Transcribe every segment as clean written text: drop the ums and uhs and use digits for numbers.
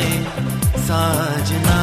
जाए साजना।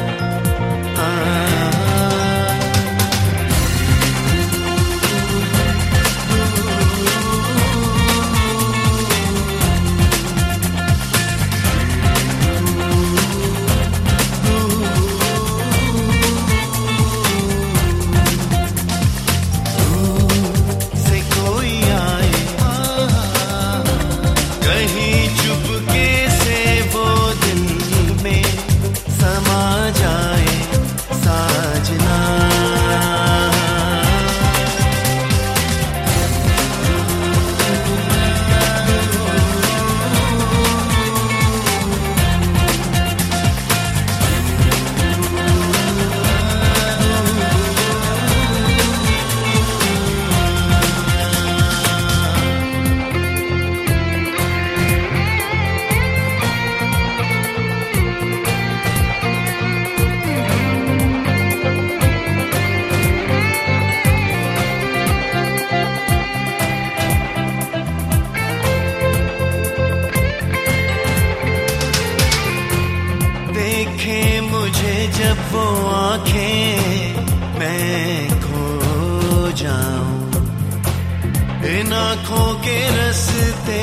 जब वो आंखें मैं खो जाऊं, इन आंखों के रस्ते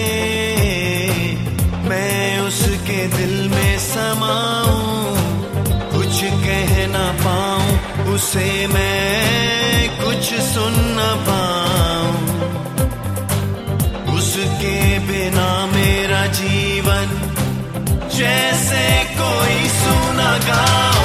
मैं उसके दिल में समाऊं, कुछ कह ना पाऊं उसे मैं, कुछ सुन ना पाऊं, उसके बिना मेरा जीवन जैसे कोई सुना गाओ।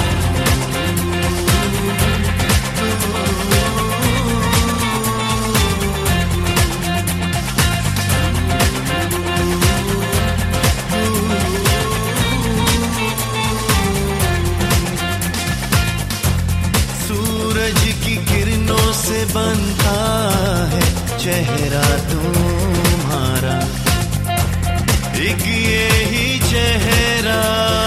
सूरज की किरणों से बनता है चेहरा तुम्हारा, एक यही चेहरा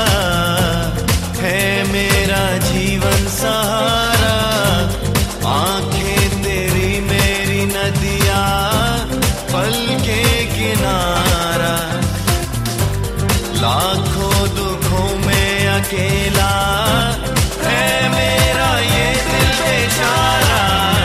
है मेरा जीवन सहारा। आंखें तेरी मेरी नदिया, पल के किनारा, लाखों दुखों में अकेला है मेरा ये दिल बेचारा।